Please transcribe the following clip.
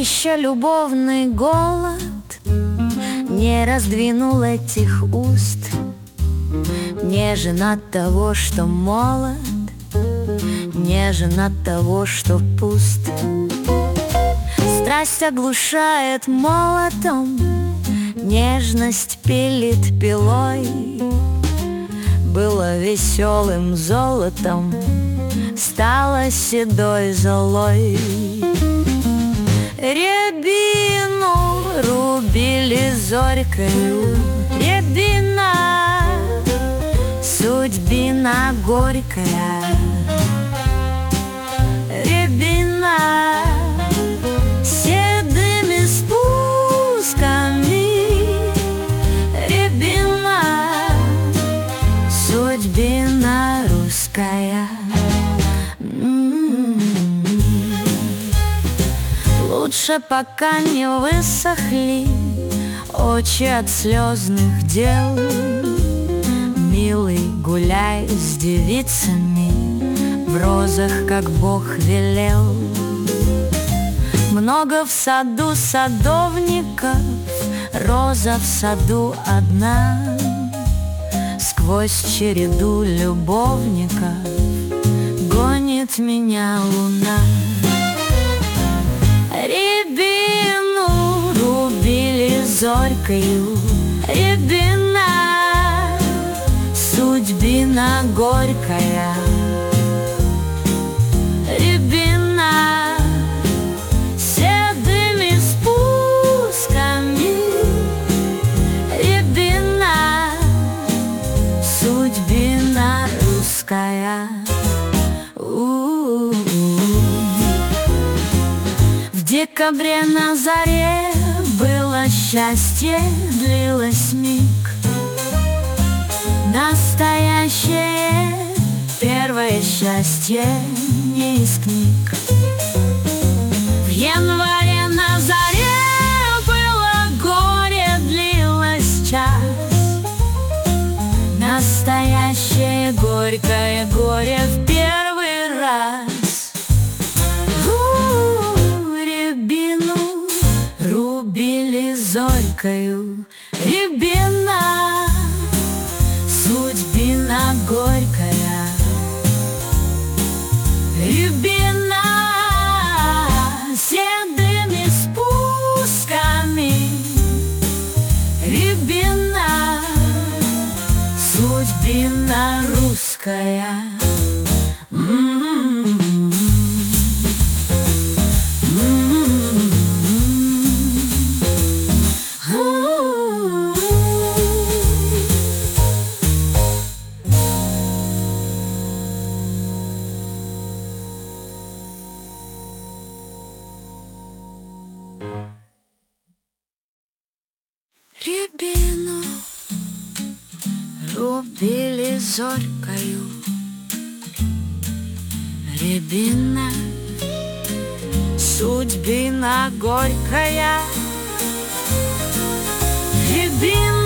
еще любовный голод не раздвинул этих уст. Нежен от того, что молод, нежен от того, что пуст. Страсть оглушает молотом, нежность пилит пилой. Было веселым золотом, стало седой золой. Рябину рубили зорькою, рябина, судьбина горькая. Рябина седыми спусками, рябина, судьбина русская. Лучше пока не высохли очи от слезных дел. Милый, гуляй с девицами в розах, как Бог велел. Много в саду садовников, роза в саду одна. Сквозь череду любовников гонит меня луна. Рябину рубили зорькою, рябина, судьбина горькая. Рябина седыми спусками, рябина, судьбина русская. В декабре на заре было счастье, длилось миг. Настоящее первое счастье не из книг. В январе на заре было горе, длилось час. Настоящее горькое горе в первый раз. Рябину рубили зорькою, рябина, судьбина горькая. Рябина седыми спусками, рябина, судьбина русская. Рябину рубили зорькою, рябина, судьбина горькая. Рябина